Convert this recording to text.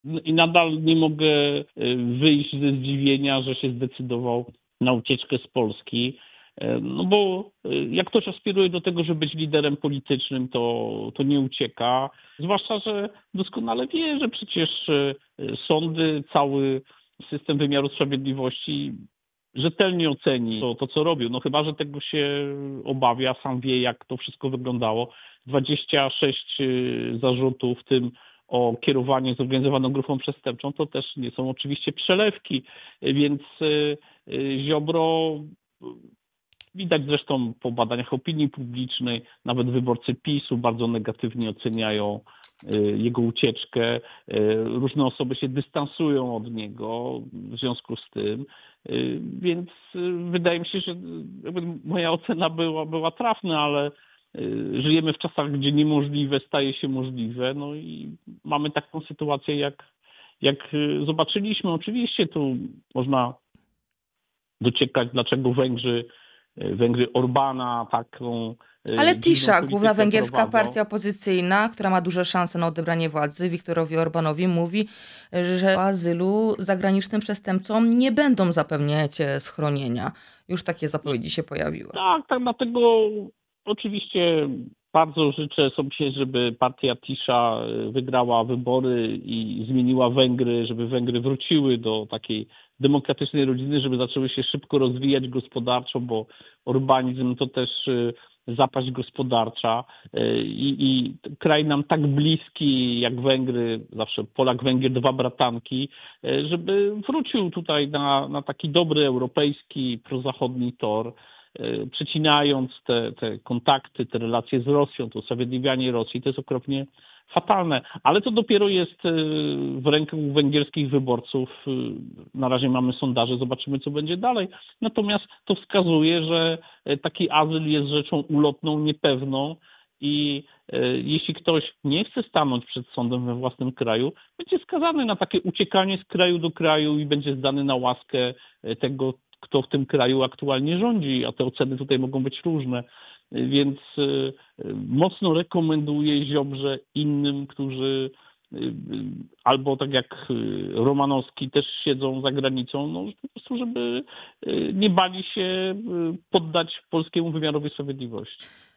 I nadal nie mogę wyjść ze zdziwienia, że się zdecydował na ucieczkę z Polski. No bo jak ktoś aspiruje do tego, żeby być liderem politycznym, to nie ucieka. Zwłaszcza, że doskonale wie, że przecież sądy, cały system wymiaru sprawiedliwości rzetelnie oceni to, co robił. No chyba, że tego się obawia, sam wie, jak to wszystko wyglądało. 26 zarzutów, w tym o kierowanie zorganizowaną grupą przestępczą, to też nie są oczywiście przelewki, więc Ziobro, widać zresztą po badaniach opinii publicznej, nawet wyborcy PiS-u bardzo negatywnie oceniają jego ucieczkę. Różne osoby się dystansują od niego w związku z tym, więc wydaje mi się, że moja ocena była trafna, ale żyjemy w czasach, gdzie niemożliwe staje się możliwe, no i mamy taką sytuację, jak zobaczyliśmy. Oczywiście tu można dociekać, dlaczego Węgry Orbana taką Ale dziwną Tisza, główna politykę węgierska prowadzą. partia opozycyjna, która ma duże szanse na odebranie władzy, Viktorowi Orbanowi mówi, że azylu zagranicznym przestępcom nie będą zapewniać schronienia. Już takie zapowiedzi się pojawiły. Tak, dlatego oczywiście bardzo życzę sobie, żeby partia Tisza wygrała wybory i zmieniła Węgry, żeby Węgry wróciły do takiej demokratycznej rodziny, żeby zaczęły się szybko rozwijać gospodarczo, bo urbanizm to też zapaść gospodarcza i kraj nam tak bliski jak Węgry, zawsze Polak, Węgier, dwa bratanki, żeby wrócił tutaj na taki dobry europejski, prozachodni tor, przecinając te kontakty, te relacje z Rosją, to usprawiedliwianie Rosji, to jest okropnie fatalne. Ale to dopiero jest w ręku węgierskich wyborców. Na razie mamy sondaże, zobaczymy, co będzie dalej. Natomiast to wskazuje, że taki azyl jest rzeczą ulotną, niepewną i jeśli ktoś nie chce stanąć przed sądem we własnym kraju, będzie skazany na takie uciekanie z kraju do kraju i będzie zdany na łaskę tego, kto w tym kraju aktualnie rządzi, a te oceny tutaj mogą być różne. Więc mocno rekomenduję Ziobrze innym, którzy albo tak jak Romanowski też siedzą za granicą, no po prostu, żeby nie bali się poddać polskiemu wymiarowi sprawiedliwości.